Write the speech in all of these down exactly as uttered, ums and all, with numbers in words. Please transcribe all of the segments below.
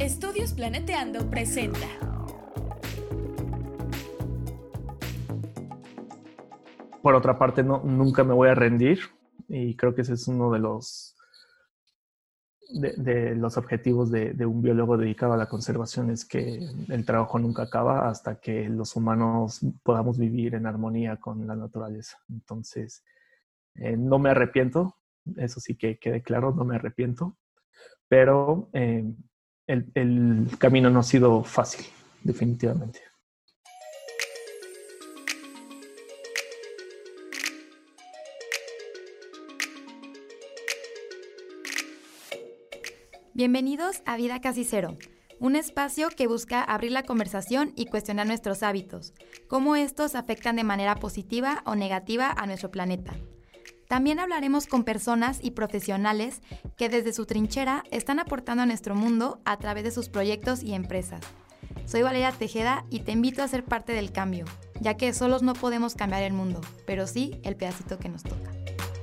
Estudios Planeteando presenta. Por otra parte, no, nunca me voy a rendir y creo que ese es uno de los, de, de los objetivos de, de un biólogo dedicado a la conservación, es que el trabajo nunca acaba hasta que los humanos podamos vivir en armonía con la naturaleza. Entonces, eh, no me arrepiento, eso sí que quede claro, no me arrepiento, pero eh, el, el camino no ha sido fácil, definitivamente. Bienvenidos a Vida Casi Cero, un espacio que busca abrir la conversación y cuestionar nuestros hábitos, cómo estos afectan de manera positiva o negativa a nuestro planeta. También hablaremos con personas y profesionales que desde su trinchera están aportando a nuestro mundo a través de sus proyectos y empresas. Soy Valeria Tejeda y te invito a ser parte del cambio, ya que solos no podemos cambiar el mundo, pero sí el pedacito que nos toca.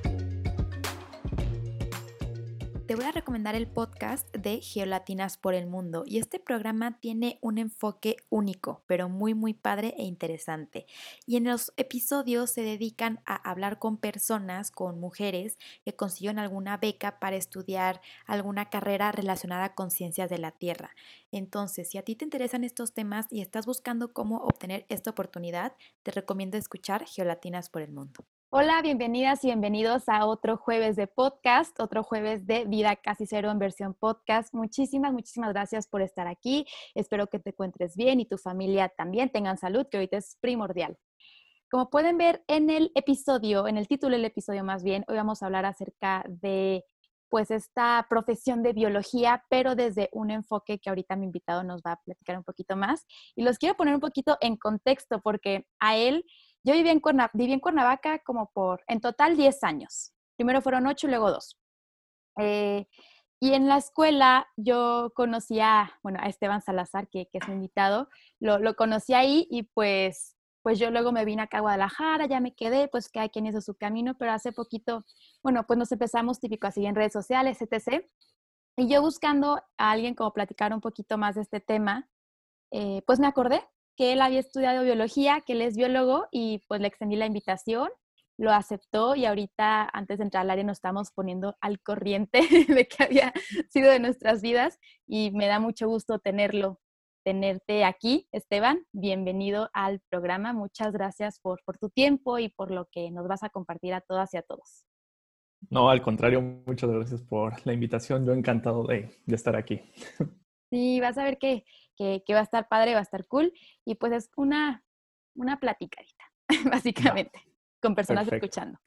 Te voy a recomendar el podcast de Geolatinas por el Mundo y este programa tiene un enfoque único, pero muy muy padre e interesante. Y en los episodios se dedican a hablar con personas, con mujeres que consiguieron alguna beca para estudiar alguna carrera relacionada con ciencias de la Tierra. Entonces, si a ti te interesan estos temas y estás buscando cómo obtener esta oportunidad, te recomiendo escuchar Geolatinas por el Mundo. Hola, bienvenidas y bienvenidos a otro jueves de podcast, otro jueves de Vida Casi Cero en versión podcast. Muchísimas, muchísimas gracias por estar aquí. Espero que te encuentres bien y tu familia también tengan salud, que ahorita es primordial. Como pueden ver en el episodio, en el título del episodio más bien, hoy vamos a hablar acerca de pues esta profesión de biología, pero desde un enfoque que ahorita mi invitado nos va a platicar un poquito más. Y los quiero poner un poquito en contexto porque a él... Yo viví en, Cuerna, viví en Cuernavaca como por, en total, diez años. Primero fueron ocho y luego dos. Eh, y en la escuela yo conocía, bueno, a Esteban Salazar, que, que es mi invitado, lo, lo conocí ahí y pues, pues yo luego me vine acá a Guadalajara, ya me quedé, pues cada quien hizo su camino, pero hace poquito, bueno, pues nos empezamos típico así en redes sociales, etcétera. Y yo buscando a alguien como platicar un poquito más de este tema, eh, pues me acordé que él había estudiado biología, que él es biólogo y pues le extendí la invitación, lo aceptó y ahorita antes de entrar al área nos estamos poniendo al corriente de que había sido de nuestras vidas y me da mucho gusto tenerlo, tenerte aquí, Esteban. Bienvenido al programa. Muchas gracias por, por tu tiempo y por lo que nos vas a compartir a todas y a todos. No, al contrario, muchas gracias por la invitación. Yo encantado de, de estar aquí. Sí, vas a ver que, que, que va a estar padre, va a estar cool. Y pues es una, una platicadita, básicamente, va. Con personas Perfecto. Escuchando.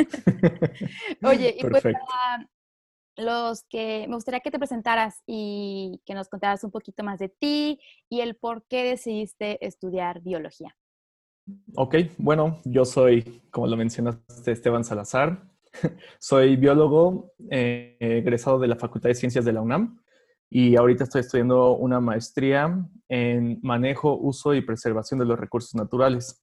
Oye, y pues para los que me gustaría que te presentaras y que nos contaras un poquito más de ti y el por qué decidiste estudiar biología. Ok, bueno, yo soy, como lo mencionaste, Esteban Salazar. Soy biólogo eh, egresado de la Facultad de Ciencias de la UNAM. Y ahorita estoy estudiando una maestría en manejo, uso y preservación de los recursos naturales.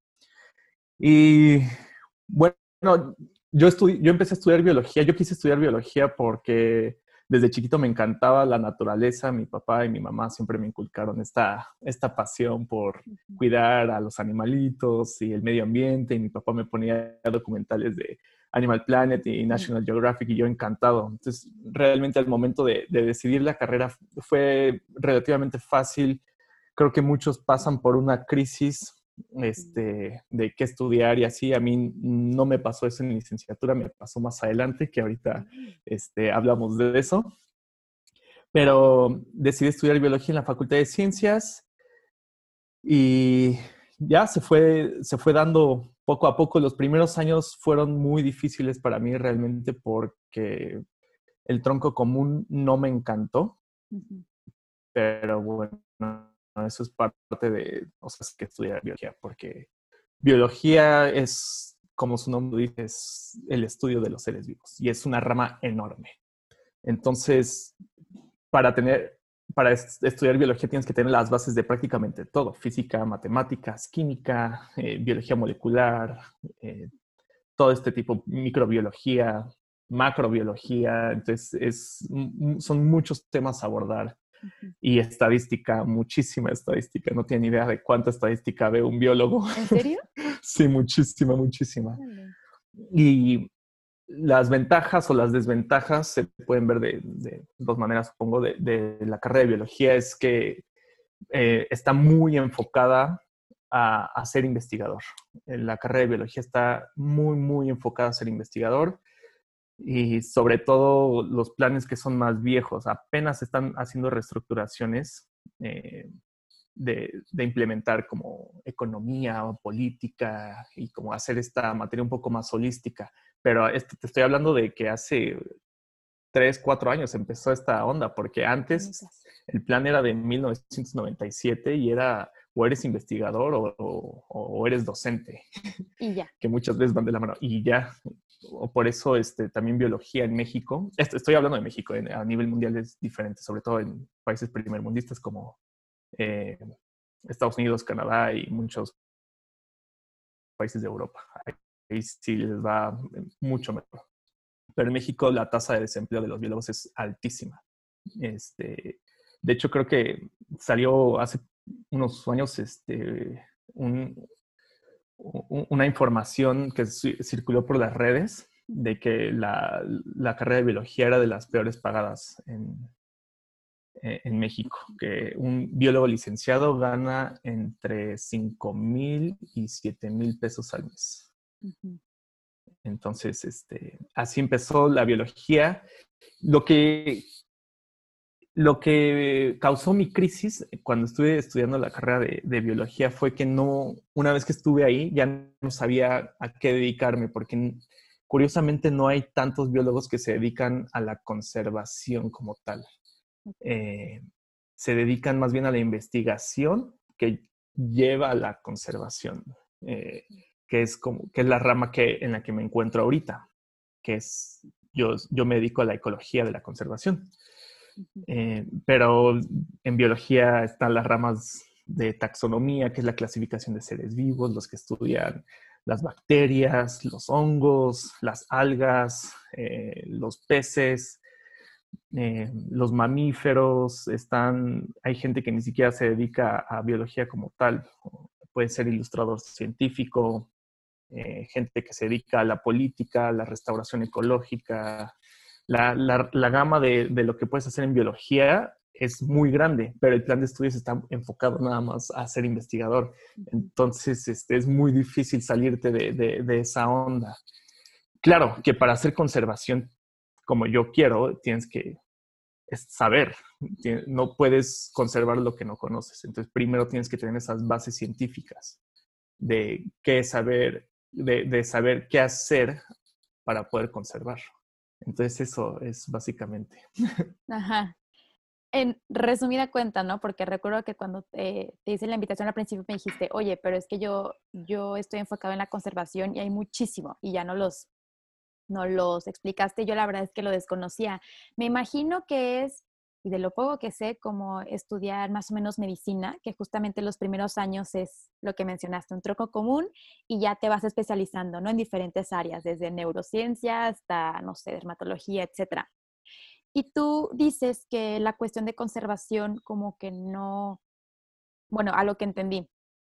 Y bueno, yo, estudi- yo empecé a estudiar biología. Yo quise estudiar biología porque desde chiquito me encantaba la naturaleza. Mi papá y mi mamá siempre me inculcaron esta, esta pasión por cuidar a los animalitos y el medio ambiente. Y mi papá me ponía documentales de Animal Planet y National Geographic y yo encantado. Entonces, realmente al momento de, de decidir la carrera fue relativamente fácil. Creo que muchos pasan por una crisis este, de qué estudiar y así. A mí no me pasó eso en licenciatura, me pasó más adelante, que ahorita este, hablamos de eso. Pero decidí estudiar biología en la Facultad de Ciencias y ya se fue, se fue dando poco a poco. Los primeros años fueron muy difíciles para mí realmente porque el tronco común no me encantó. Uh-huh. Pero bueno, eso es parte de, o sea, es que estudiar biología, porque biología es, como su nombre dice, es el estudio de los seres vivos y es una rama enorme. Entonces, para tener... Para estudiar biología tienes que tener las bases de prácticamente todo. Física, matemáticas, química, eh, biología molecular, eh, todo este tipo, microbiología, macrobiología. Entonces, es, son muchos temas a abordar. Ujú. Y estadística, muchísima estadística. No tiene idea de cuánta estadística ve un biólogo. ¿En serio? Sí, muchísima, muchísima. Órale. Y las ventajas o las desventajas se pueden ver de, de dos maneras, supongo, de, de la carrera de biología. Es que eh, está muy enfocada a, a ser investigador. La carrera de biología está muy, muy enfocada a ser investigador. Y sobre todo los planes que son más viejos, apenas están haciendo reestructuraciones eh, de, de implementar como economía o política y como hacer esta materia un poco más holística. Pero esto te estoy hablando de que hace tres, cuatro años empezó esta onda, porque antes Bonitas. el plan era de mil novecientos noventa y siete y era o eres investigador o, o, o eres docente, Y ya. que muchas veces van de la mano. Y ya, o por eso este, también biología en México, esto, estoy hablando de México, en, a nivel mundial es diferente, sobre todo en países primermundistas como eh, Estados Unidos, Canadá y muchos países de Europa. Ahí sí les va mucho mejor. Pero en México la tasa de desempleo de los biólogos es altísima. Este, de hecho, creo que salió hace unos años este, un, un, una información que circuló por las redes de que la, la carrera de biología era de las peores pagadas en, en México, que un biólogo licenciado gana entre cinco mil y siete mil pesos al mes. Ujú. Entonces, este, así empezó la biología. Lo que, lo que causó mi crisis cuando estuve estudiando la carrera de, de biología fue que no, una vez que estuve ahí, ya no sabía a qué dedicarme, porque curiosamente no hay tantos biólogos que se dedican a la conservación como tal. Eh, se dedican más bien a la investigación que lleva a la conservación, eh, que, es como, que es la rama que, en la que me encuentro ahorita, que es, yo, yo me dedico a la ecología de la conservación. Eh, pero en biología están las ramas de taxonomía, que es la clasificación de seres vivos, los que estudian las bacterias, los hongos, las algas, eh, los peces, eh, los mamíferos. Están, hay gente que ni siquiera se dedica a biología como tal, puede ser ilustrador científico, eh, gente que se dedica a la política, a la restauración ecológica. La, la, la gama de, de lo que puedes hacer en biología es muy grande, pero el plan de estudios está enfocado nada más a ser investigador. Entonces, este, es muy difícil salirte de, de, de esa onda. Claro que para hacer conservación como yo quiero, tienes que saber. No puedes conservar lo que no conoces. Entonces, primero tienes que tener esas bases científicas de qué saber, de, de saber qué hacer para poder conservar. Entonces, eso es básicamente. Ajá. En resumida cuenta, ¿no? Porque recuerdo que cuando eh, te hice la invitación al principio me dijiste, oye, pero es que yo, yo estoy enfocado en la conservación y hay muchísimo y ya no los, no los explicaste. Yo la verdad es que lo desconocía. Me imagino que es, y de lo poco que sé, como estudiar más o menos medicina, que justamente los primeros años es lo que mencionaste, un tronco común y ya te vas especializando, ¿no? En diferentes áreas, desde neurociencia hasta, no sé, dermatología, etcétera. Y tú dices que la cuestión de conservación como que no, bueno, a lo que entendí,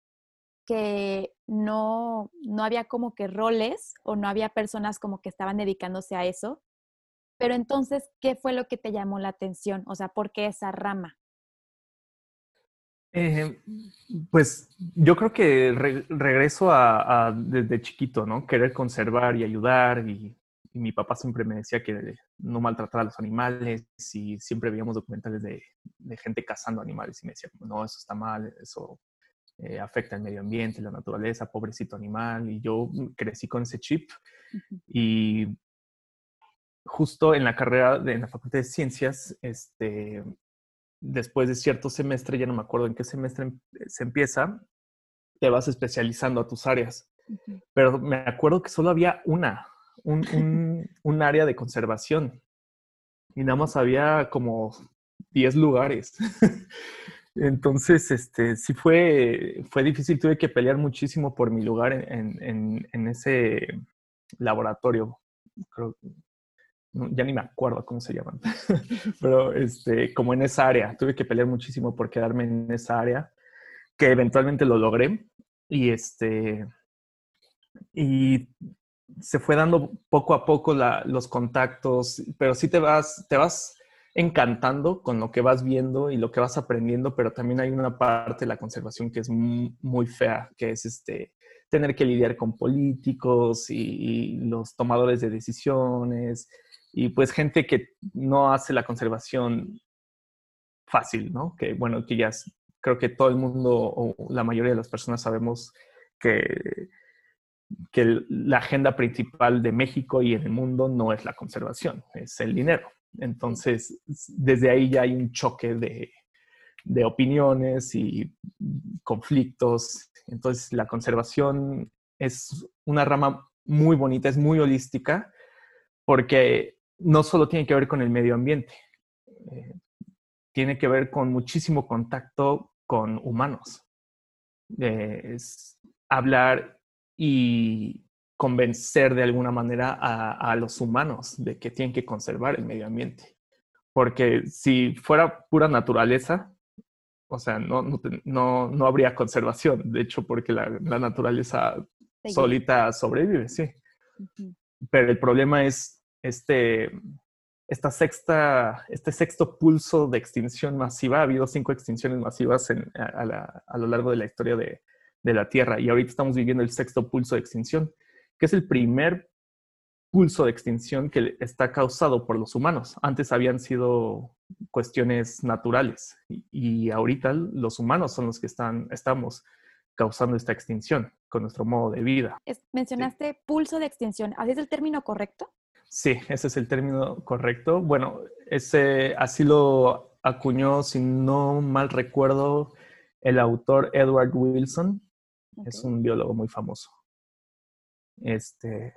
que no, no había como que roles o no había personas como que estaban dedicándose a eso. Pero entonces, ¿qué fue lo que te llamó la atención? O sea, ¿por qué esa rama? Eh, pues yo creo que re regreso a, a desde chiquito, ¿no? Querer conservar y ayudar. Y, y mi papá siempre me decía que no maltratar a los animales y siempre veíamos documentales de, de gente cazando animales y me decía, no, eso está mal, eso eh, afecta al medio ambiente, la naturaleza, pobrecito animal. Y yo crecí con ese chip. Uh-huh. Y justo en la carrera, de, en la Facultad de Ciencias, este, después de cierto semestre, ya no me acuerdo en qué semestre se empieza, te vas especializando a tus áreas. Uh-huh. Pero me acuerdo que solo había una, un, un, un área de conservación. Y nada más había como diez lugares. Entonces, este, sí fue, fue difícil. Tuve que pelear muchísimo por mi lugar en, en, en ese laboratorio. Creo, ya ni me acuerdo cómo se llaman, pero este, como en esa área, tuve que pelear muchísimo por quedarme en esa área, que eventualmente lo logré y este, y se fue dando poco a poco la, los contactos, pero sí te vas, te vas encantando con lo que vas viendo y lo que vas aprendiendo, pero también hay una parte de la conservación que es muy, muy fea, que es este, tener que lidiar con políticos y, y los tomadores de decisiones y pues gente que no hace la conservación fácil, ¿no? Que bueno, que ya es, creo que todo el mundo o la mayoría de las personas sabemos que que la agenda principal de México y en el mundo no es la conservación, es el dinero. Entonces, desde ahí ya hay un choque de, de opiniones y conflictos. Entonces, la conservación es una rama muy bonita, es muy holística, porque no solo tiene que ver con el medio ambiente, eh, tiene que ver con muchísimo contacto con humanos. Eh, es hablar y convencer de alguna manera a, a los humanos de que tienen que conservar el medio ambiente. Porque si fuera pura naturaleza, o sea, no, no, no, no habría conservación. De hecho, porque la, la naturaleza Seguir. solita sobrevive, sí. Ujú. Pero el problema es este, esta sexta, este sexto pulso de extinción masiva. Ha habido cinco extinciones masivas en, a, la, a lo largo de la historia de, de la Tierra y ahorita estamos viviendo el sexto pulso de extinción, que es el primer pulso de extinción que está causado por los humanos. Antes habían sido cuestiones naturales y, y ahorita los humanos son los que están, estamos causando esta extinción con nuestro modo de vida. Es, mencionaste sí. Pulso de extinción. ¿Así es el término correcto? Sí, ese es el término correcto. Bueno, ese, así lo acuñó, si no mal recuerdo, el autor Edward Wilson. Okay. Es un biólogo muy famoso. Este,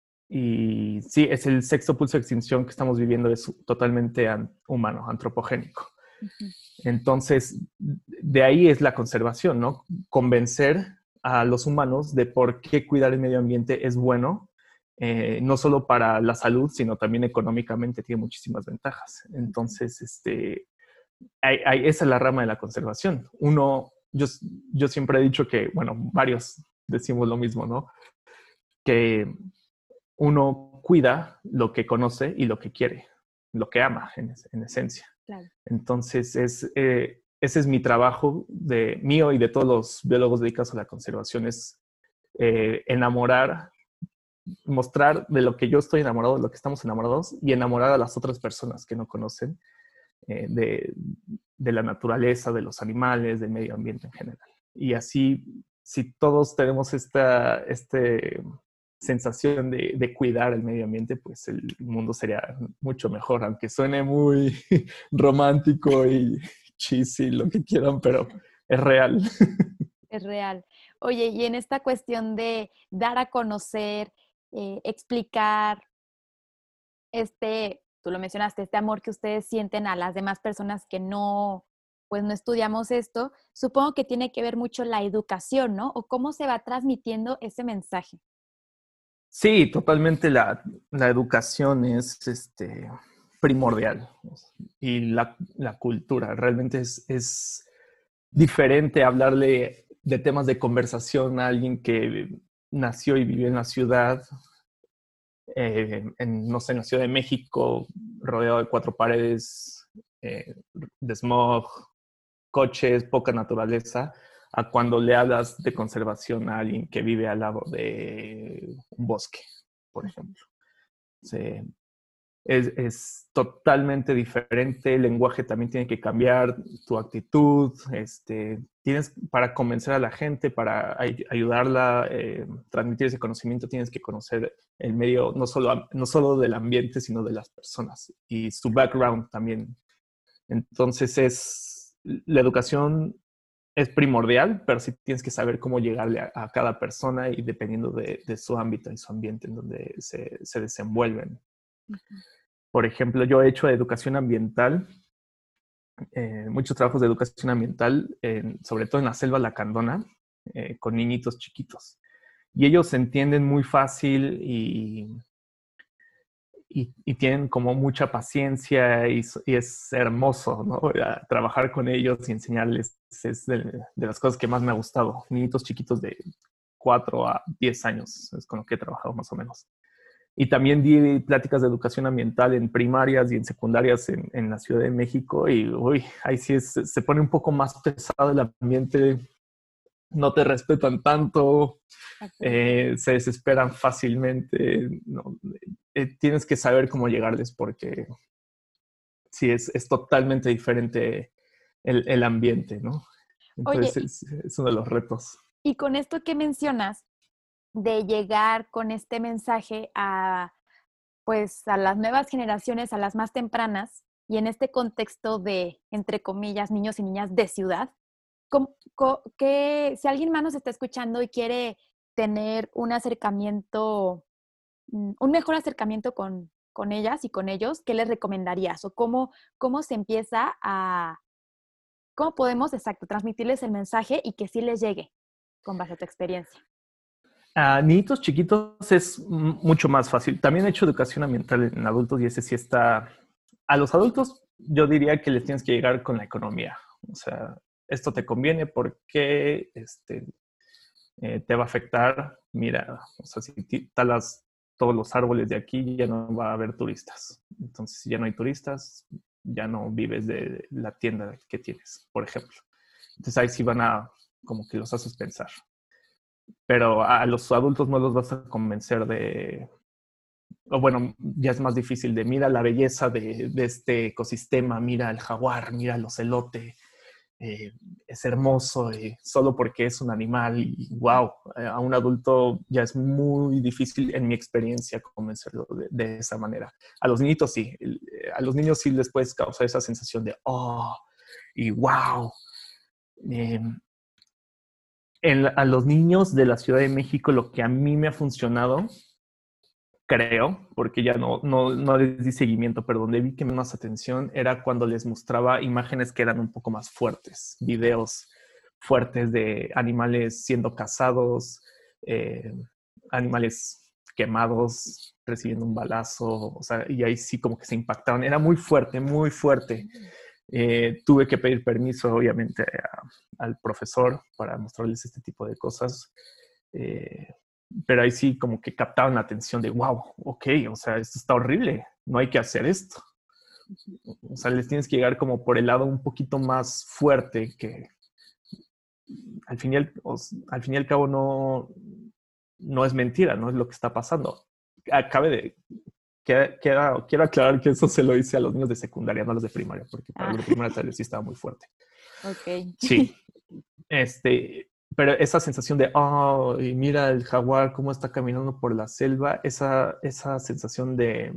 y sí, es el sexto pulso de extinción que estamos viviendo, es totalmente an, humano, antropogénico. Uh-huh. Entonces, de ahí es la conservación, ¿no? Convencer a los humanos de por qué cuidar el medio ambiente es bueno, eh, no solo para la salud, sino también económicamente tiene muchísimas ventajas. Entonces, este, hay, hay, esa es la rama de la conservación. Uno, yo, yo siempre he dicho que, bueno, varios decimos lo mismo, ¿no? Que uno cuida lo que conoce y lo que quiere, lo que ama en, en esencia. Claro. Entonces, es, eh, ese es mi trabajo de mío y de todos los biólogos dedicados a la conservación, es eh, enamorar, mostrar de lo que yo estoy enamorado, de lo que estamos enamorados y enamorar a las otras personas que no conocen eh, de, de la naturaleza, de los animales, del medio ambiente en general. Y así, si todos tenemos esta... este sensación de, de cuidar el medio ambiente, pues el mundo sería mucho mejor, aunque suene muy romántico y cheesy, lo que quieran, pero es real. Es real. Oye, y en esta cuestión de dar a conocer, eh, explicar, este, tú lo mencionaste, este amor que ustedes sienten a las demás personas que no, pues no estudiamos esto, supongo que tiene que ver mucho la educación, ¿no? O cómo se va transmitiendo ese mensaje. Sí, totalmente la, la educación es este, primordial y la, la cultura. Realmente es, es diferente hablarle de temas de conversación a alguien que nació y vivió en la ciudad, eh, en, no sé, en la Ciudad de México, rodeado de cuatro paredes, eh, de smog, coches, poca naturaleza, a cuando le hablas de conservación a alguien que vive al lado de un bosque, por ejemplo. Sí. Es, es totalmente diferente, el lenguaje también tiene que cambiar, tu actitud, este, tienes para convencer a la gente, para ay, ayudarla, eh, transmitir ese conocimiento, tienes que conocer el medio, no solo, no solo del ambiente, sino de las personas y su background también. Entonces es, la educación es primordial, pero sí tienes que saber cómo llegarle a, a cada persona y dependiendo de, de su ámbito y su ambiente en donde se, se desenvuelven. Uh-huh. Por ejemplo, yo he hecho educación ambiental, eh, muchos trabajos de educación ambiental, eh, sobre todo en la selva lacandona, eh, con niñitos chiquitos. Y ellos se entienden muy fácil y, y, y tienen como mucha paciencia y, y es hermoso, ¿no? Trabajar con ellos y enseñarles es de, de las cosas que más me ha gustado. Niñitos chiquitos de cuatro a diez años es con lo que he trabajado más o menos. Y también di pláticas de educación ambiental en primarias y en secundarias en, en la Ciudad de México y uy, ahí sí es, se pone un poco más pesado el ambiente, no te respetan tanto, eh, se desesperan fácilmente, no, eh, tienes que saber cómo llegarles porque sí, es, es totalmente diferente el, el ambiente, ¿no? Oye, Entonces es, es uno de los retos. y con esto que mencionas, de llegar con este mensaje a, pues, a las nuevas generaciones, a las más tempranas, y en este contexto de, entre comillas, niños y niñas de ciudad, ¿cómo- co- que, si alguien más nos está escuchando y quiere tener un acercamiento, mm, un mejor acercamiento con, con ellas y con ellos, ¿qué les recomendarías? ¿O cómo, cómo se empieza a, cómo podemos, exacto, transmitirles el mensaje y que sí les llegue con base a tu experiencia? A niñitos chiquitos es m- mucho más fácil. También he hecho educación ambiental en adultos y ese sí está... A los adultos yo diría que les tienes que llegar con la economía. O sea, esto te conviene porque este, eh, te va a afectar. Mira, o sea, si ti- talas todos los árboles de aquí ya no va a haber turistas. Entonces, si ya no hay turistas, ya no vives de la tienda que tienes, por ejemplo. Entonces ahí sí van a, como que los haces pensar. Pero a los adultos no los vas a convencer de, o bueno, ya es más difícil de mira la belleza de, de este ecosistema, mira el jaguar, mira el ocelote, eh, es hermoso, eh, solo porque es un animal y wow, eh, a un adulto ya es muy difícil en mi experiencia convencerlo de, de esa manera. A los niñitos sí, a los niños sí les puedes causar esa sensación de oh y wow. Eh, en, a los niños de la Ciudad de México lo que a mí me ha funcionado, creo, porque ya no, no, no les di seguimiento, pero donde vi que más atención era cuando les mostraba imágenes que eran un poco más fuertes, videos fuertes de animales siendo cazados, eh, animales quemados, recibiendo un balazo, o sea, y ahí sí como que se impactaban. Era muy fuerte, muy fuerte. Eh, tuve que pedir permiso, obviamente, a, al profesor para mostrarles este tipo de cosas. Eh, pero ahí sí como que captaban la atención de, wow, ok, o sea, esto está horrible, no hay que hacer esto. O sea, les tienes que llegar como por el lado un poquito más fuerte que al fin y al, al, fin y al cabo no, no es mentira, no es lo que está pasando. Acabe de... Queda, queda, quiero aclarar que eso se lo hice a los niños de secundaria, no a los de primaria, porque para ah. los de primaria tal vez sí estaba muy fuerte. Ok. Sí. Este, pero esa sensación de, oh, y mira el jaguar cómo está caminando por la selva, esa, esa sensación de,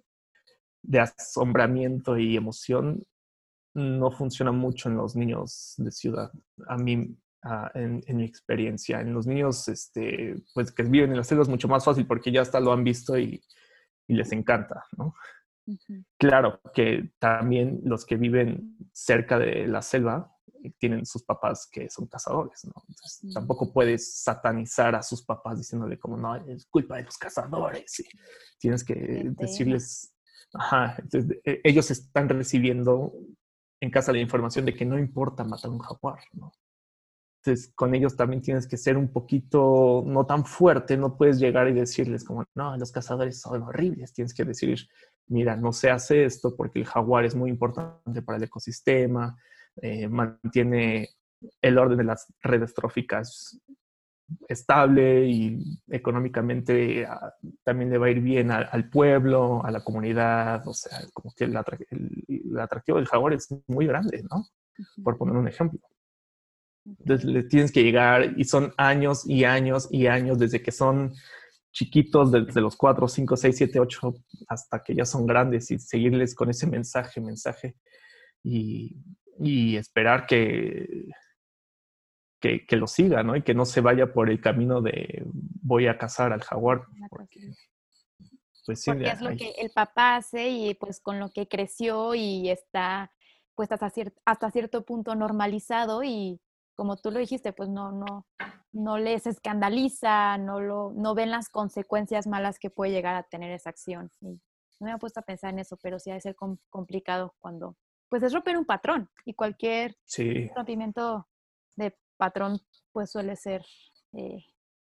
de asombramiento y emoción no funciona mucho en los niños de ciudad. A mí, uh, en, en mi experiencia, en los niños este, pues, que viven en la selva es mucho más fácil porque ya hasta lo han visto y, y les encanta, ¿no? Uh-huh. Claro que también los que viven cerca de la selva tienen sus papás que son cazadores, ¿no? Entonces, uh-huh. tampoco puedes satanizar a sus papás diciéndole como, no, es culpa de los cazadores. Y tienes que Qué decirles, ajá, entonces, ellos están recibiendo en casa la información de que no importa matar un jaguar, ¿no? Entonces, con ellos también tienes que ser un poquito, no tan fuerte, no puedes llegar y decirles como, no, los cazadores son horribles. Tienes que decir, mira, no se hace esto porque el jaguar es muy importante para el ecosistema, eh, mantiene el orden de las redes tróficas estable y económicamente uh, también le va a ir bien a, al pueblo, a la comunidad. O sea, como que el, atrac- el, el atractivo del jaguar es muy grande, ¿no? Uh-huh. Por poner un ejemplo. Entonces le tienes que llegar y son años y años y años desde que son chiquitos, desde los cuatro, cinco, seis, siete, ocho hasta que ya son grandes y seguirles con ese mensaje, mensaje y, y esperar que, que, que lo siga, ¿no? Y que no se vaya por el camino de voy a cazar al jaguar. Porque, pues, sí, porque es lo hay... que el papá hace y pues con lo que creció y está pues hasta cierto, hasta cierto punto normalizado y como tú lo dijiste, pues no, no, no les escandaliza, no, lo, no ven las consecuencias malas que puede llegar a tener esa acción. Sí. no me había puesto a pensar en eso, pero sí ha de ser com- complicado cuando, pues es romper un patrón y cualquier Sí, rompimiento de patrón pues suele ser eh,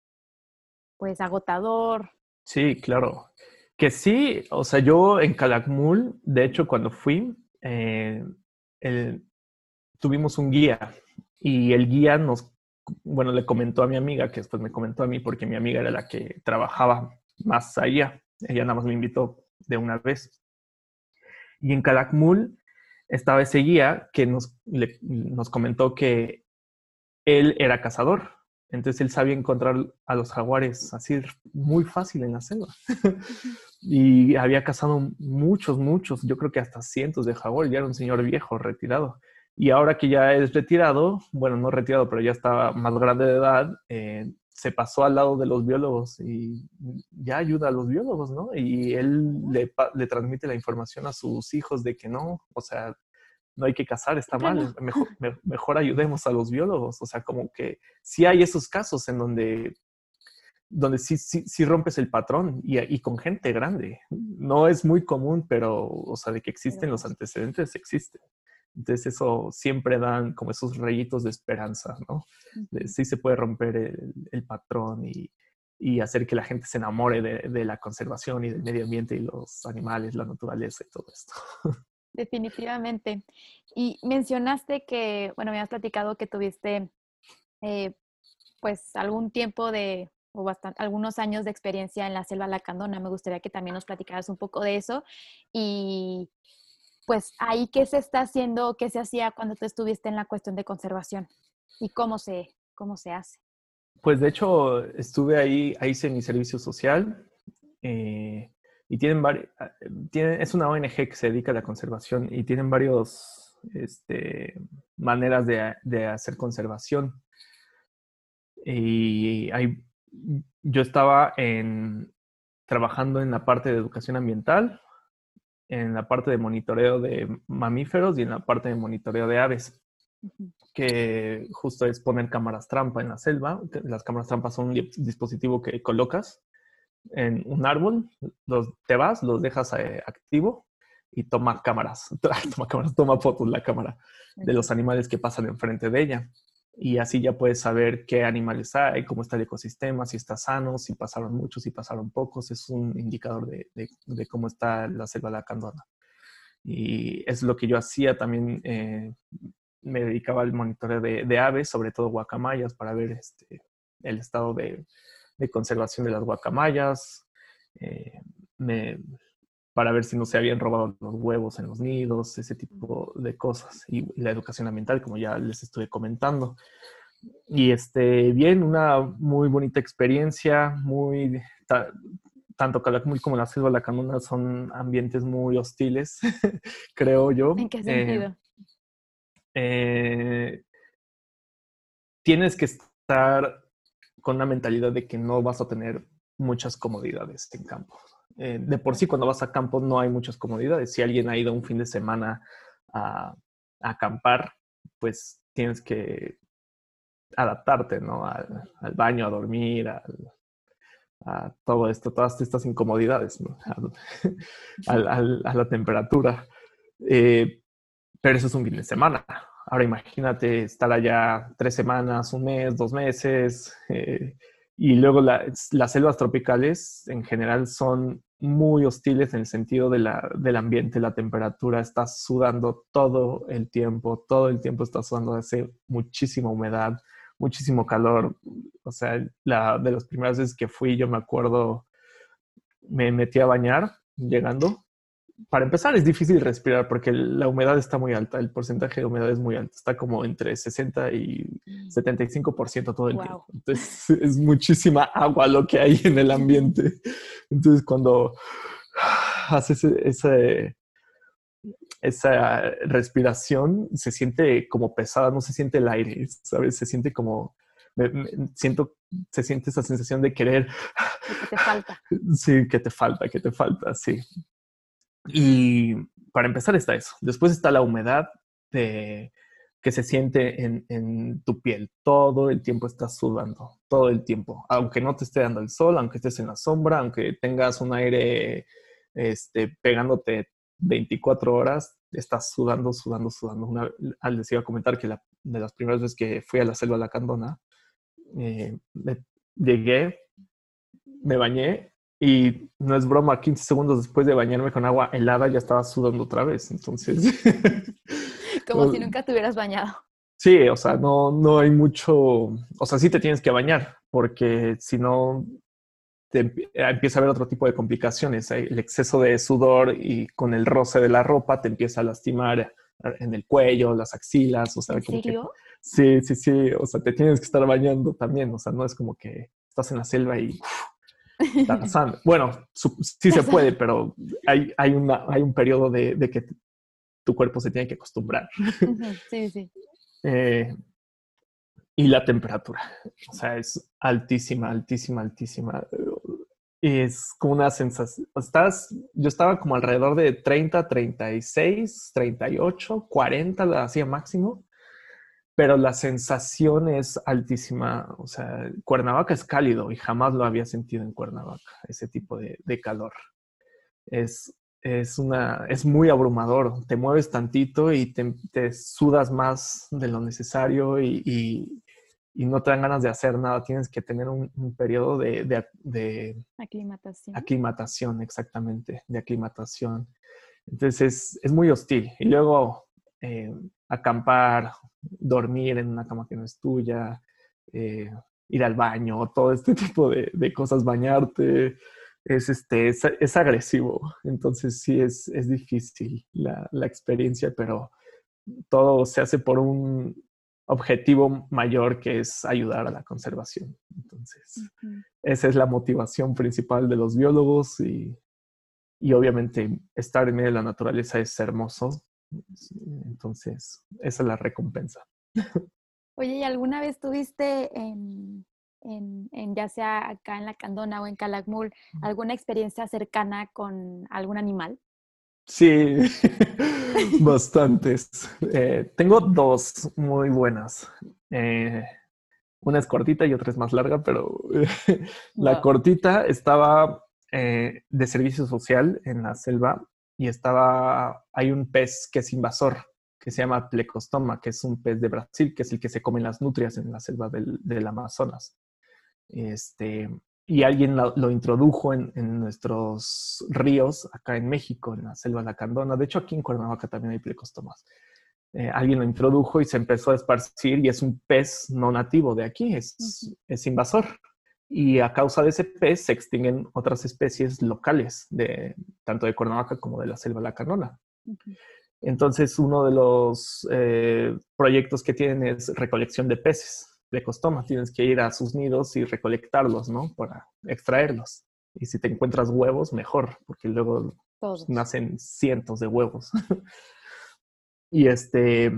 pues agotador. sí, claro. Que sí, o sea, yo en Calakmul, de hecho, cuando fui, eh, el- tuvimos un guía y el guía nos, bueno, le comentó a mi amiga, que después me comentó a mí, porque mi amiga era la que trabajaba más allá. Ella nada más me invitó de una vez. Y en Calakmul estaba ese guía que nos, le- nos comentó que él era cazador. Entonces él sabía encontrar a los jaguares así muy fácil en la selva. Ujú. Y había cazado muchos, muchos, yo creo que hasta cientos de jaguares. Ya era un señor viejo, retirado. Y ahora que ya es retirado, bueno, no retirado, pero ya estaba más grande de edad, eh, se pasó al lado de los biólogos y ya ayuda a los biólogos, ¿no? Y él le, pa- le transmite la información a sus hijos de que no, o sea, no hay que cazar, está Siempre mal, no. mejor, me- mejor ayudemos a los biólogos. O sea, como que sí hay esos casos en donde, donde sí, sí, sí rompes el patrón y, y con gente grande. No es muy común, pero, o sea, de que Pero existen los pasa. antecedentes, existen. Entonces eso siempre dan como esos rayitos de esperanza, ¿no? De, Ujú. sí se puede romper el, el patrón y, y hacer que la gente se enamore de, de la conservación y del medio ambiente y los animales, la naturaleza y todo esto. Definitivamente. Y mencionaste que, bueno, me has platicado que tuviste eh, pues algún tiempo de, o bastante, algunos años de experiencia en la selva lacandona. Me gustaría que también nos platicaras un poco de eso. Y pues ahí, ¿qué se está haciendo o qué se hacía cuando tú estuviste en la cuestión de conservación? ¿Y cómo se, cómo se hace? Pues de hecho estuve ahí, ahí hice mi servicio social eh, y tienen varios, tienen, es una O N G que se dedica a la conservación y tienen varios este, maneras de, de hacer conservación. Y hay, yo estaba en, trabajando en la parte de educación ambiental, en la parte de monitoreo de mamíferos y en la parte de monitoreo de aves, Ujú. que justo es poner cámaras trampa en la selva. Las cámaras trampa son un dispositivo que colocas en un árbol, los, te vas, los dejas eh, activo y toma cámaras, toma cámaras, toma fotos la cámara de Ok. los animales que pasan enfrente de ella. Y así ya puedes saber qué animales hay, cómo está el ecosistema, si está sano, si pasaron muchos, si pasaron pocos. Es un indicador de, de, de cómo está la selva lacandona. Y es lo que yo hacía también. Eh, me dedicaba al monitoreo de, de aves, sobre todo guacamayas, para ver este, el estado de, de conservación de las guacamayas, eh, me, para ver si no se habían robado los huevos en los nidos, ese tipo de cosas. Y la educación ambiental, como ya les estuve comentando. Y este, bien, una muy bonita experiencia, muy... Ta, tanto Calakmul como la selva lacandona son ambientes muy hostiles, creo yo. ¿En qué Eh, sentido? eh, tienes que estar con una mentalidad de que no vas a tener muchas comodidades en campo. Eh, de por sí, Ok. cuando vas a campo no hay muchas comodidades. Si alguien ha ido un fin de semana a, a acampar, pues tienes que adaptarte, ¿no? Al, al baño, a dormir, al, a todo esto, todas estas incomodidades, ¿no? Al, al, a la temperatura. Eh, pero eso es un fin de semana. Ahora imagínate estar allá tres semanas, un mes, dos meses. Eh, y luego la, las selvas tropicales en general son muy hostiles en el sentido de la, del ambiente, la temperatura. Estás sudando todo el tiempo, todo el tiempo estás sudando, hace muchísima humedad, muchísimo calor. O sea, la, de las primeras veces que fui, yo me acuerdo, me metí a bañar llegando. Para empezar, es difícil respirar porque la humedad está muy alta, el porcentaje de humedad es muy alto, está como entre sesenta y setenta y cinco por ciento todo el tiempo. Wow. Entonces, es muchísima agua lo que hay en el ambiente. Entonces, cuando haces ese, esa respiración, se siente como pesada, no se siente el aire, ¿sabes? Se siente como, me, me, siento, se siente esa sensación de querer, De que te falta. sí, que te falta, que te falta, sí. Y para empezar está eso. Después está la humedad de, que se siente en, en, tu piel. Todo el tiempo estás sudando, todo el tiempo. Aunque no te esté dando el sol, aunque estés en la sombra, aunque tengas un aire este, pegándote veinticuatro horas, estás sudando, sudando, sudando. Una, les iba a comentar que la, de las primeras veces que fui a la selva lacandona, eh, me, llegué, me bañé y no es broma, quince segundos después de bañarme con agua helada ya estaba sudando otra vez. Entonces... Como si nunca te hubieras bañado. Sí, o sea, no, no hay mucho, o sea, sí te tienes que bañar, porque si no, te empie- empieza a haber otro tipo de complicaciones. Hay el exceso de sudor y con el roce de la ropa te empieza a lastimar en el cuello, las axilas, o sea, ¿En como que serio? sí, sí, sí, o sea, te tienes que estar bañando también, o sea, no es como que estás en la selva y Tarzán. Bueno, su- sí se puede, pero hay, hay, una, hay un periodo de, de que tu cuerpo se tiene que acostumbrar. Ujú, sí, sí. Eh, y la temperatura, o sea, es altísima, altísima, altísima. Es como una sensación. Estás, yo estaba como alrededor de treinta, treinta y seis, treinta y ocho, cuarenta la hacía máximo, pero la sensación es altísima. O sea, Cuernavaca es cálido y jamás lo había sentido en Cuernavaca, ese tipo de, de calor. Es, es, una, es muy abrumador. Te mueves tantito y te, te sudas más de lo necesario y, y, y no te dan ganas de hacer nada. Tienes que tener un, un periodo de, de, de Aclimatación. aclimatación, exactamente, de aclimatación. Entonces es, es muy hostil. Y luego eh, acampar, dormir en una cama que no es tuya, eh, ir al baño, todo este tipo de, de cosas, bañarte, es, este, es, es agresivo. Entonces sí es, es difícil la, la experiencia, pero todo se hace por un objetivo mayor que es ayudar a la conservación. Entonces, Ujú. esa es la motivación principal de los biólogos y, y obviamente estar en medio de la naturaleza es hermoso. Entonces, esa es la recompensa. Oye, ¿y alguna vez tuviste en, en, en ya sea acá en La Candona o en Calakmul alguna experiencia cercana con algún animal? Sí, bastantes. Eh, tengo dos muy buenas. Eh, una es cortita y otra es más larga, pero la Wow. cortita estaba eh, de servicio social en la selva y estaba, hay un pez que es invasor, que se llama Plecostoma, que es un pez de Brasil, que es el que se come las nutrias en la selva del, del Amazonas. Este, y alguien lo, lo introdujo en, en, nuestros ríos acá en México, en la selva lacandona. De hecho, aquí en Cuernavaca también hay plecostomas. Eh, alguien lo introdujo y se empezó a esparcir y es un pez no nativo de aquí, es, Ujú. es invasor. Y a causa de ese pez se extinguen otras especies locales, de, tanto de Cuernavaca como de la selva lacandona. Ujú. Entonces, uno de los eh, proyectos que tienen es recolección de peces de costoma. Tienes que ir a sus nidos y recolectarlos, ¿no? Para extraerlos. Y si te encuentras huevos, mejor, porque luego pues, Todos. nacen cientos de huevos. y este,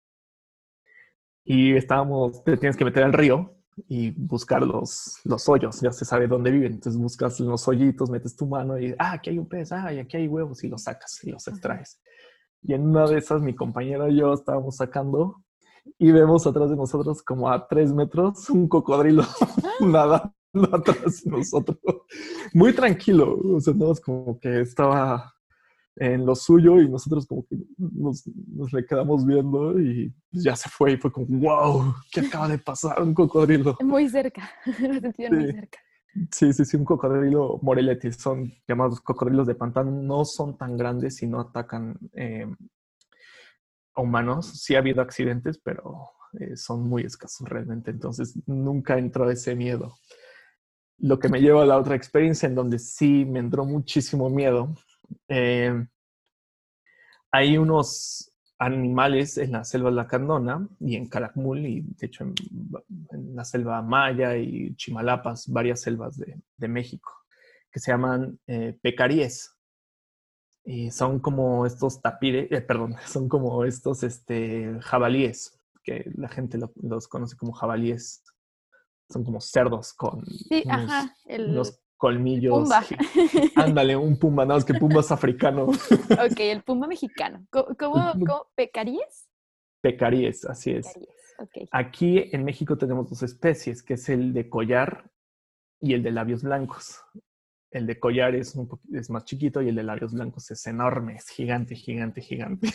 y estábamos, te tienes que meter al río y buscar los, los hoyos, ya se sabe dónde viven. Entonces buscas los hoyitos, metes tu mano y, ah, aquí hay un pez, ah, y aquí hay huevos y los sacas y los extraes. Ajá. Y en una de esas, mi compañera y yo estábamos sacando y vemos atrás de nosotros, como a tres metros, un cocodrilo nadando atrás de nosotros. Muy tranquilo. O sea, no, es como que estaba en lo suyo y nosotros como que nos, nos le quedamos viendo y ya se fue y fue como, wow, ¿qué acaba de pasar? Un cocodrilo. Muy cerca, lo sentieron muy Sí. cerca. Sí, sí, sí, un cocodrilo Moretti, son llamados cocodrilos de pantano, no son tan grandes y no atacan eh, humanos. Sí ha habido accidentes, pero eh, son muy escasos realmente, entonces nunca entró ese miedo. Lo que me lleva a la otra experiencia en donde sí me entró muchísimo miedo. Eh, hay unos animales en la selva lacandona y en Calakmul y de hecho en, en la selva maya y Chimalapas, varias selvas de, de México, que se llaman eh, pecaríes. Y son como estos tapires, eh, perdón, son como estos este, jabalíes, que la gente lo, los conoce como jabalíes. Son como cerdos con Sí, unos, ajá, el, unos el colmillos. pumba. Ándale, un pumba, no, es que pumba es africano. Ok, el pumba mexicano. ¿Cómo, cómo, cómo? ¿Pecaríes? Pecaríes, así es. Pecaríes, ok. Aquí en México tenemos dos especies, que es el de collar y el de labios blancos. el de collar es, un poquito, es más chiquito y el de labios blancos es enorme, es gigante, gigante, gigante.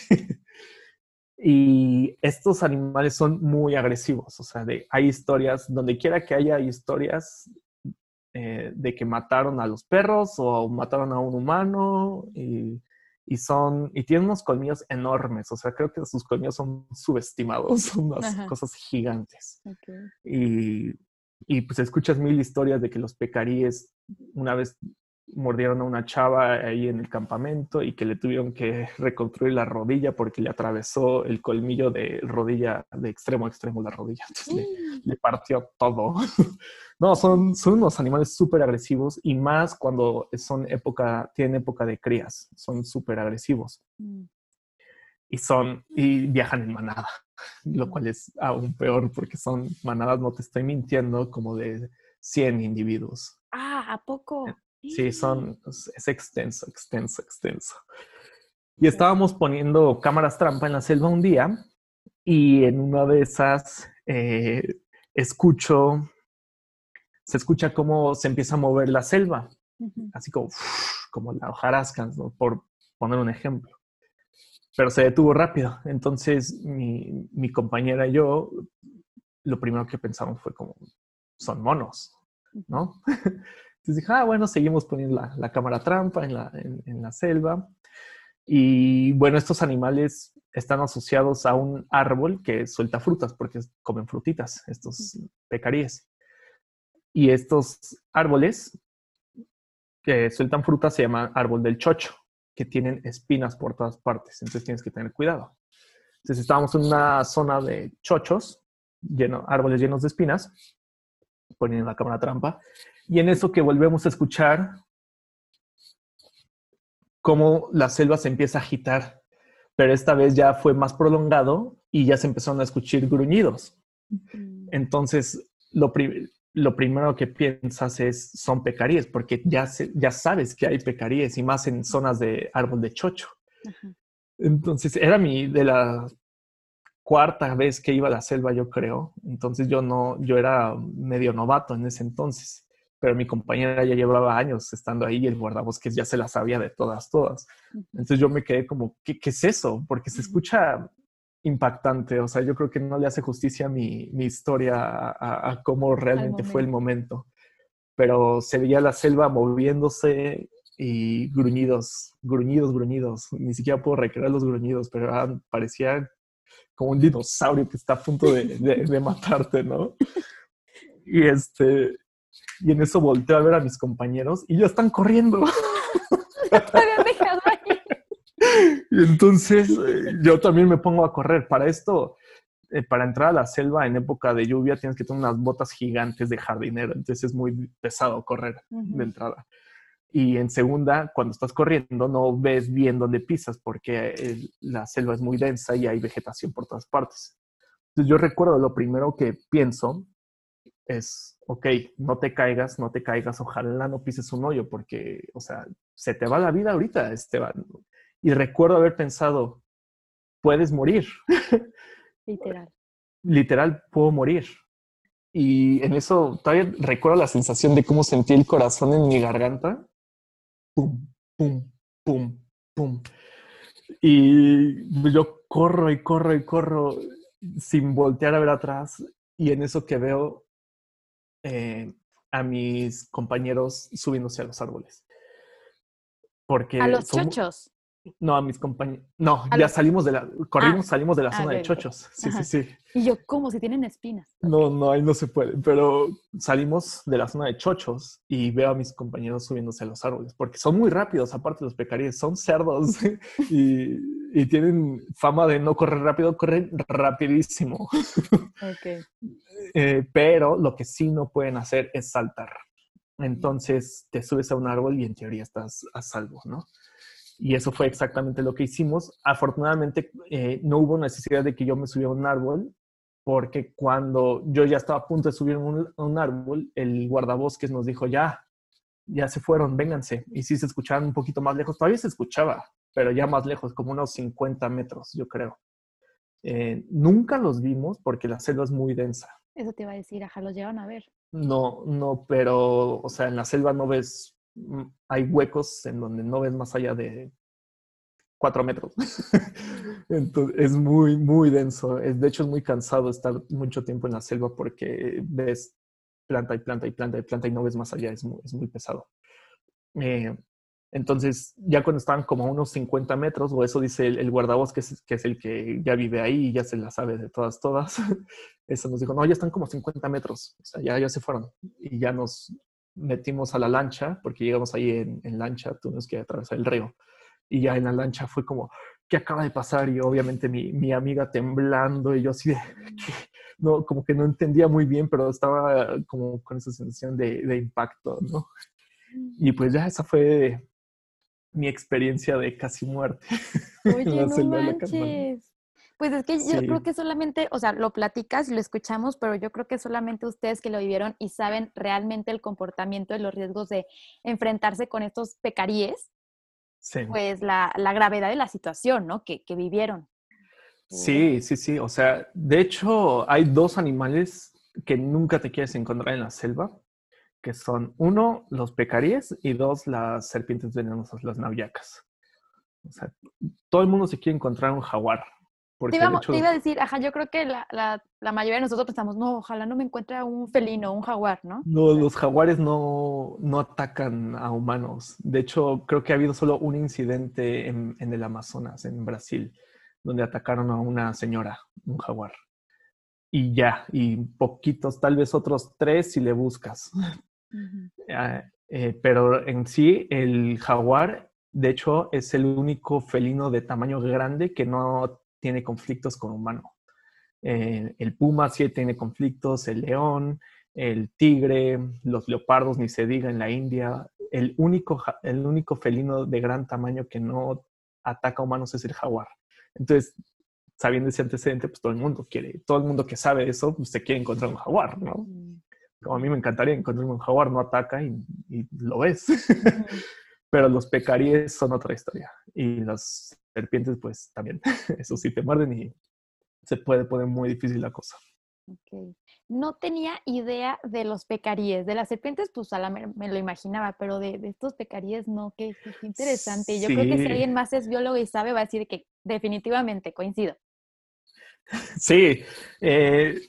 Y estos animales son muy agresivos, o sea, de, hay historias, donde quiera que haya historias eh, de que mataron a los perros o mataron a un humano y, y son, y tienen unos colmillos enormes, o sea, creo que sus colmillos son subestimados, son unas Ajá. cosas gigantes. Okay. Y, y pues escuchas mil historias de que los pecaríes una vez mordieron a una chava ahí en el campamento y que le tuvieron que reconstruir la rodilla porque le atravesó el colmillo de rodilla, de extremo a extremo la rodilla. Entonces le, le partió todo. No, son, son unos animales súper agresivos y más cuando son época, tienen época de crías. Son súper agresivos. Mm. Y son, y viajan en manada, lo cual es aún peor porque son manadas, no te estoy mintiendo, como de cien individuos. Ah, ¿a poco? Sí, son, es extenso, extenso, extenso. Y estábamos poniendo cámaras trampa en la selva un día y en una de esas eh, escucho, se escucha cómo se empieza a mover la selva, Uh-huh. así como, como la hojarasca, ¿no? Por poner un ejemplo. Pero se detuvo rápido. Entonces mi, mi compañera y yo, lo primero que pensamos fue como, son monos, ¿no? Entonces dije, ah, bueno, seguimos poniendo la, la cámara trampa en la, en, en la selva. Y bueno, estos animales están asociados a un árbol que suelta frutas porque comen frutitas, estos pecaríes. Y estos árboles que sueltan frutas se llaman árbol del chocho, que tienen espinas por todas partes. Entonces tienes que tener cuidado. Entonces estábamos en una zona de chochos, lleno, árboles llenos de espinas, poniendo la cámara trampa. Y en eso que volvemos a escuchar cómo la selva se empieza a agitar, pero esta vez ya fue más prolongado y ya se empezaron a escuchar gruñidos. Mm. Entonces, lo, pri lo primero que piensas es, son pecaríes, porque ya, se, ya sabes que hay pecaríes y más en zonas de árbol de chocho. Ajá. Entonces, era mi, de la cuarta vez que iba a la selva, yo creo. Entonces, yo no, yo era medio novato en ese entonces. Pero mi compañera ya llevaba años estando ahí y el guardabosques ya se la sabía de todas, todas. Entonces yo me quedé como, ¿qué, qué es eso? Porque se escucha impactante. O sea, yo creo que no le hace justicia a mi, mi historia a, a, a cómo realmente fue el momento. Pero se veía la selva moviéndose y gruñidos, gruñidos, gruñidos. Ni siquiera puedo recrear los gruñidos, pero eran, parecía como un dinosaurio que está a punto de, de, de matarte, ¿no? Y este... Y en eso volteo a ver a mis compañeros y ya están corriendo. Te habían dejado ahí. Y entonces eh, yo también me pongo a correr. Para esto, eh, para entrar a la selva en época de lluvia tienes que tener unas botas gigantes de jardinero. Entonces es muy pesado correr uh-huh. de entrada. Y en segunda, cuando estás corriendo, no ves bien dónde pisas porque el, la selva es muy densa y hay vegetación por todas partes. Entonces yo recuerdo lo primero que pienso es, ok, no te caigas, no te caigas, ojalá no pises un hoyo porque, o sea, se te va la vida ahorita, Esteban. Y recuerdo haber pensado, puedes morir. Literal. Literal, puedo morir. Y en eso todavía recuerdo la sensación de cómo sentí el corazón en mi garganta. Pum, pum, pum, pum. Y yo corro y corro y corro sin voltear a ver atrás. Y en eso que veo Eh, a mis compañeros subiéndose a los árboles. Porque ¿A los son, chochos? No, a mis compañeros. No, ¿A ya los... salimos de la... Corrimos, ah, salimos de la ah, zona bien. de chochos. Sí, Ajá. sí, sí. Y yo, ¿cómo? Si tienen espinas. No, no, ahí no se puede. Pero salimos de la zona de chochos y veo a mis compañeros subiéndose a los árboles. Porque son muy rápidos, aparte los pecaríes. Son cerdos y, y tienen fama de no correr rápido. Corren rapidísimo. Ok. Eh, pero lo que sí no pueden hacer es saltar. Entonces te subes a un árbol y en teoría estás a salvo, ¿no? Y eso fue exactamente lo que hicimos. Afortunadamente eh, no hubo necesidad de que yo me subiera a un árbol porque cuando yo ya estaba a punto de subir a un, un árbol, el guardabosques nos dijo, ya, ya se fueron, vénganse. Y sí se escuchaban un poquito más lejos. Todavía se escuchaba, pero ya más lejos, como unos cincuenta metros, yo creo. Eh, nunca los vimos porque la selva es muy densa. Eso te iba a decir, ajá, los llevan a ver. No, no, pero, o sea, en la selva no ves hay huecos en donde no ves más allá de cuatro metros. Entonces, es muy, muy denso. Es, de hecho, es muy cansado estar mucho tiempo en la selva porque ves planta y planta y planta y planta y no ves más allá. Es muy, es muy pesado. Eh, entonces, ya cuando estaban como a unos cincuenta metros, o eso dice el, el guardabosques, que es el que ya vive ahí y ya se la sabe de todas, todas, eso nos dijo, no, ya están como cincuenta metros, o sea, ya, ya se fueron. Y ya nos metimos a la lancha, porque llegamos ahí en, en lancha, tuvimos que atravesar el río. Y ya en la lancha fue como, ¿qué acaba de pasar? Y obviamente mi, mi amiga temblando y yo así de, ¿qué? No, como que no entendía muy bien, pero estaba como con esa sensación de, de impacto, ¿no? Y pues ya esa fue mi experiencia de casi muerte. Oye, en la no selva de la Campana. manches. Pues es que yo Sí, creo que solamente, o sea, lo platicas y lo escuchamos, pero yo creo que solamente ustedes que lo vivieron y saben realmente el comportamiento y los riesgos de enfrentarse con estos pecaríes, sí. pues la, la gravedad de la situación, ¿no? Que, que vivieron. Sí, sí, sí. O sea, de hecho, hay dos animales que nunca te quieres encontrar en la selva, que son uno, los pecaríes y dos, las serpientes venenosas, las nauyacas. O sea, todo el mundo se quiere encontrar un jaguar, Te porque iba, de te hecho, iba a decir, ajá, yo creo que la, la, la mayoría de nosotros pensamos, no, ojalá no me encuentre un felino, un jaguar, ¿no? no, los jaguares no, no atacan a humanos. De hecho, creo que ha habido solo un incidente en, en el Amazonas, en Brasil, donde atacaron a una señora, un jaguar. Y ya, y poquitos, tal vez otros tres si le buscas. Uh-huh. Uh, eh, pero en sí, el jaguar, de hecho, es el único felino de tamaño grande que no tiene conflictos con humano. Eh, el puma sí tiene conflictos, el león, el tigre, los leopardos, ni se diga en la India. El único, el único felino de gran tamaño que no ataca a humanos es el jaguar. Entonces, sabiendo ese antecedente, pues todo el mundo quiere, todo el mundo que sabe eso, pues se quiere encontrar un jaguar, ¿no? Uh-huh. Como a mí me encantaría encontrarme un jaguar, no ataca y, y lo ves. Uh-huh. Pero los pecaríes son otra historia. Y las serpientes, pues también. Eso sí, te muerden y se puede poner muy difícil la cosa. Okay. No tenía idea de los pecaríes. De las serpientes, pues a la me, me lo imaginaba, pero de, de estos pecaríes no, qué, qué interesante. Sí. Yo creo que si alguien más es biólogo y sabe, va a decir que definitivamente coincido. Sí, eh,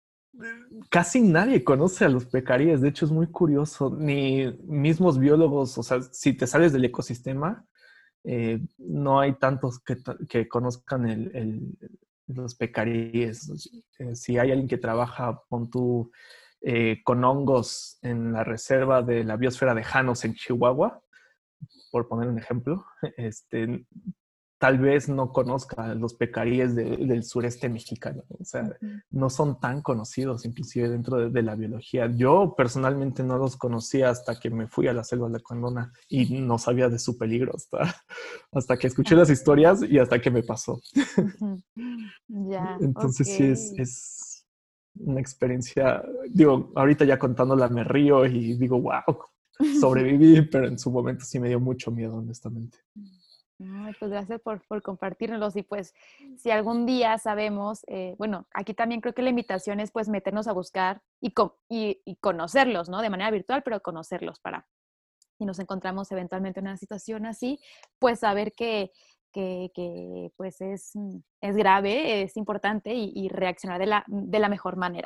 casi nadie conoce a los pecaríes. De hecho, es muy curioso. Ni mismos biólogos, o sea, si te sales del ecosistema, eh, no hay tantos que, que conozcan el, el, los pecaríes. Eh, si hay alguien que trabaja, pon tú, eh, con hongos en la reserva de la biosfera de Janos en Chihuahua, por poner un ejemplo, este, tal vez no conozca los pecaríes de, del sureste mexicano. O sea, uh-huh. no son tan conocidos, inclusive dentro de, de la biología. Yo personalmente no los conocía hasta que me fui a la selva de la Condona y no sabía de su peligro hasta, hasta que escuché las historias y hasta que me pasó. Uh-huh. Ya, Entonces okay. sí es, es una experiencia, digo, ahorita ya contándola me río y digo, wow, sobreviví, pero en su momento sí me dio mucho miedo, honestamente. Ay, pues gracias por, por compartirnos y pues si algún día sabemos, eh, bueno, aquí también creo que la invitación es pues meternos a buscar y, co- y, y conocerlos, ¿no? De manera virtual, pero conocerlos para, si nos encontramos eventualmente en una situación así, pues saber que, que, que pues es, es grave, es importante y, y reaccionar de la, de la mejor manera.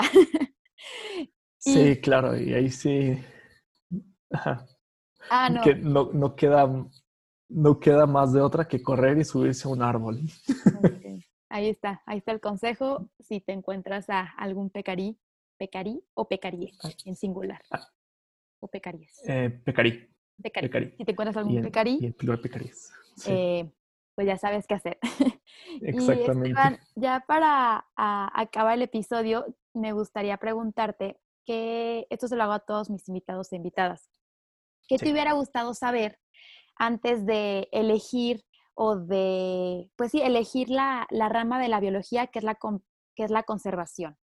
Sí, y, claro, y ahí sí, ajá, ah, no. que no, no queda... No queda más de otra que correr y subirse a un árbol. Okay. Ahí está, ahí está el consejo. Si te encuentras a algún pecarí, pecarí o pecaríe en singular. O pecaríes. Eh, pecarí. Pecarí. pecarí. Si te encuentras algún y en, pecarí, y en plural pecaríes. Sí. eh, pues ya sabes qué hacer. Exactamente. Y Esteban, ya para a, acabar el episodio, me gustaría preguntarte que esto se lo hago a todos mis invitados e invitadas. ¿Qué sí. te hubiera gustado saber antes de elegir o de, pues sí, elegir la, la rama de la biología que es la, que es la conservación?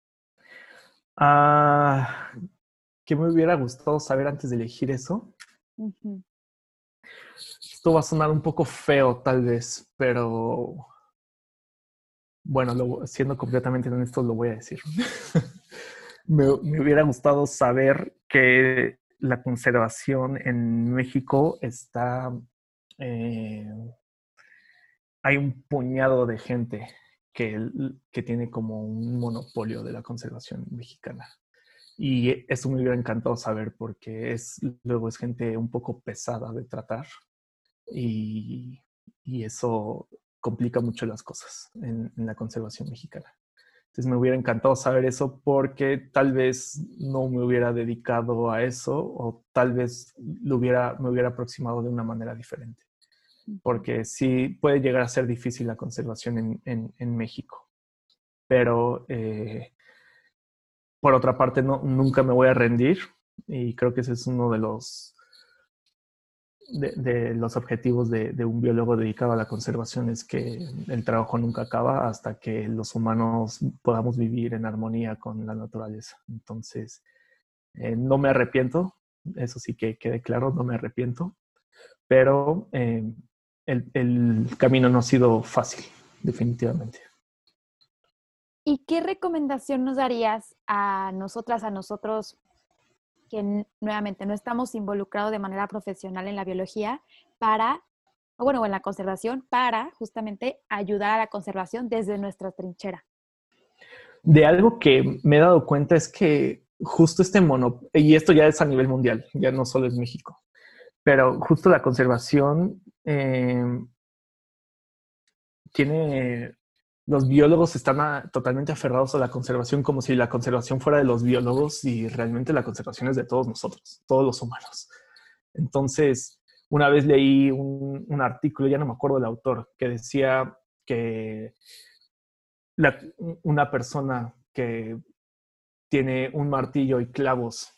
Ah, ¿qué me hubiera gustado saber antes de elegir eso? Uh-huh. Esto va a sonar un poco feo tal vez, pero bueno, lo, siendo completamente honesto lo voy a decir. me, me hubiera gustado saber que la conservación en México está... Eh, hay un puñado de gente que, que tiene como un monopolio de la conservación mexicana. Y eso me hubiera encantado saber porque es, luego es gente un poco pesada de tratar y, y eso complica mucho las cosas en, en la conservación mexicana. Entonces me hubiera encantado saber eso porque tal vez no me hubiera dedicado a eso o tal vez lo hubiera, me hubiera aproximado de una manera diferente. Porque sí puede llegar a ser difícil la conservación en, en, en México. Pero eh, por otra parte, no, nunca me voy a rendir y creo que ese es uno de los, de, de los objetivos de, de un biólogo dedicado a la conservación, es que el trabajo nunca acaba hasta que los humanos podamos vivir en armonía con la naturaleza. Entonces, eh, no me arrepiento, eso sí que quede claro, no me arrepiento, pero eh, el, el camino no ha sido fácil, definitivamente. ¿Y qué recomendación nos darías a nosotras, a nosotros, que nuevamente no estamos involucrados de manera profesional en la biología, para, o bueno, en la conservación, para justamente ayudar a la conservación desde nuestra trinchera? De algo que me he dado cuenta es que justo este mono, y esto ya es a nivel mundial, ya no solo es México, pero justo la conservación eh, tiene... Los biólogos están a, totalmente aferrados a la conservación como si la conservación fuera de los biólogos y realmente la conservación es de todos nosotros, todos los humanos. Entonces, una vez leí un, un artículo, ya no me acuerdo del autor, que decía que la, una persona que tiene un martillo y clavos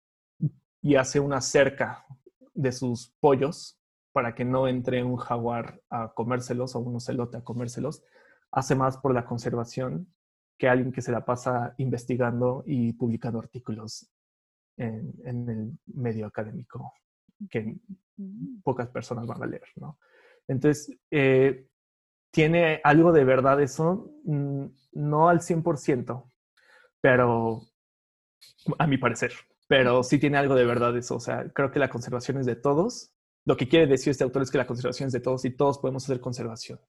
y hace una cerca de sus pollos para que no entre un jaguar a comérselos o un ocelote a comérselos, hace más por la conservación que alguien que se la pasa investigando y publicando artículos en, en el medio académico que pocas personas van a leer, ¿no? Entonces, eh, ¿tiene algo de verdad eso? No al cien por ciento, pero a mi parecer, pero sí tiene algo de verdad eso. O sea, creo que la conservación es de todos. Lo que quiere decir este autor es que la conservación es de todos y todos podemos hacer conservación.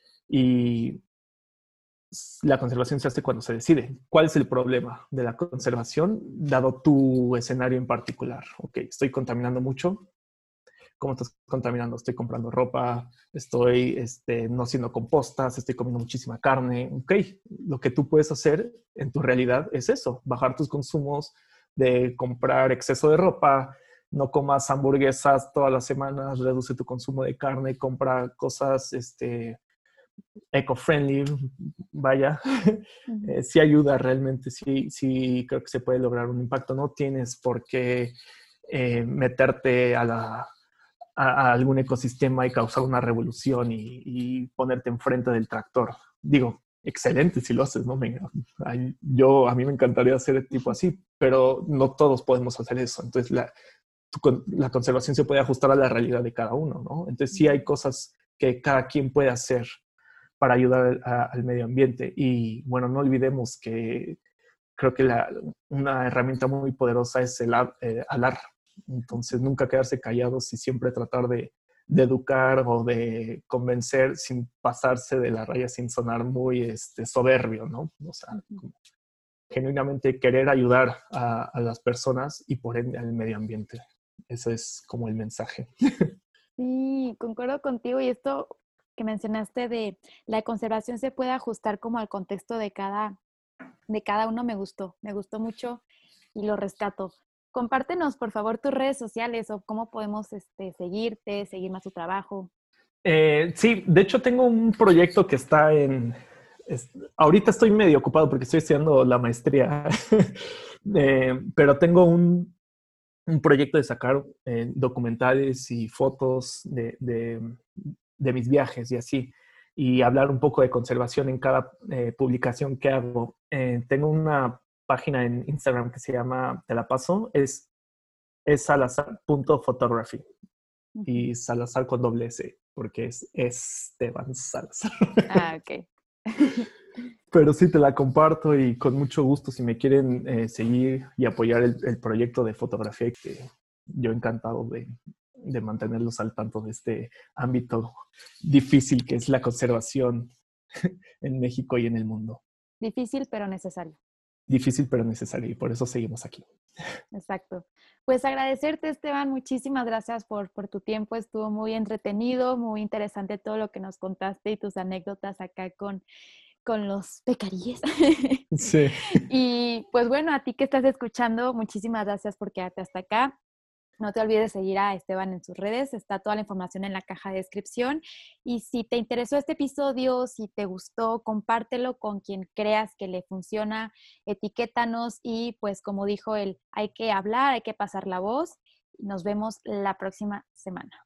Y la conservación se hace cuando se decide. ¿Cuál es el problema de la conservación dado tu escenario en particular? Ok, estoy contaminando mucho. ¿Cómo estás contaminando? Estoy comprando ropa, estoy este, no haciendo compostas, estoy comiendo muchísima carne. Ok, lo que tú puedes hacer en tu realidad es eso, bajar tus consumos de comprar exceso de ropa, no comas hamburguesas todas las semanas, reduce tu consumo de carne, compra cosas este, eco-friendly, vaya, uh-huh. eh, sí ayuda realmente, sí, sí creo que se puede lograr un impacto. No tienes por qué eh, meterte a, la, a, a algún ecosistema y causar una revolución y, y ponerte enfrente del tractor. Digo, excelente si lo haces, ¿no? Me, yo, a mí me encantaría hacer tipo así, pero no todos podemos hacer eso. Entonces, la, tu, la conservación se puede ajustar a la realidad de cada uno, ¿no? Entonces, sí hay cosas que cada quien puede hacer para ayudar a, al medio ambiente. Y bueno, no olvidemos que creo que la, una herramienta muy poderosa es el eh, hablar. Entonces, nunca quedarse callados y siempre tratar de, de educar o de convencer sin pasarse de la raya, sin sonar muy este, soberbio, ¿no? O sea, como genuinamente querer ayudar a, a las personas y por ende al medio ambiente. Ese es como el mensaje. Sí, concuerdo contigo, y esto que mencionaste de la conservación se puede ajustar como al contexto de cada, de cada uno, me gustó, me gustó mucho y lo rescato. Compártenos, por favor, tus redes sociales o cómo podemos este, seguirte, seguir más tu trabajo. Eh, sí, de hecho tengo un proyecto que está en... Es, ahorita estoy medio ocupado porque estoy estudiando la maestría, eh, pero tengo un, un proyecto de sacar eh, documentales y fotos de, de, de mis viajes y así, y hablar un poco de conservación en cada eh, publicación que hago. Eh, tengo una página en Instagram que se llama, te la paso, es, es salazar punto photography. Uh-huh. Y Salazar con doble S, porque es Esteban Salazar. Ah, ok. Pero sí, te la comparto y con mucho gusto si me quieren eh, seguir y apoyar el, el proyecto de fotografía que, yo encantado de, de mantenerlos al tanto de este ámbito difícil que es la conservación en México y en el mundo. Difícil, pero necesario. Difícil, pero necesario, y por eso seguimos aquí. Exacto. Pues agradecerte, Esteban, muchísimas gracias por, por tu tiempo. Estuvo muy entretenido, muy interesante todo lo que nos contaste y tus anécdotas acá con, con los pecaríes. Sí. Y pues bueno, a ti que estás escuchando, muchísimas gracias por quedarte hasta acá. No te olvides seguir a Esteban en sus redes, está toda la información en la caja de descripción. Y si te interesó este episodio, si te gustó, compártelo con quien creas que le funciona, etiquétanos y pues como dijo él, hay que hablar, hay que pasar la voz. Nos vemos la próxima semana.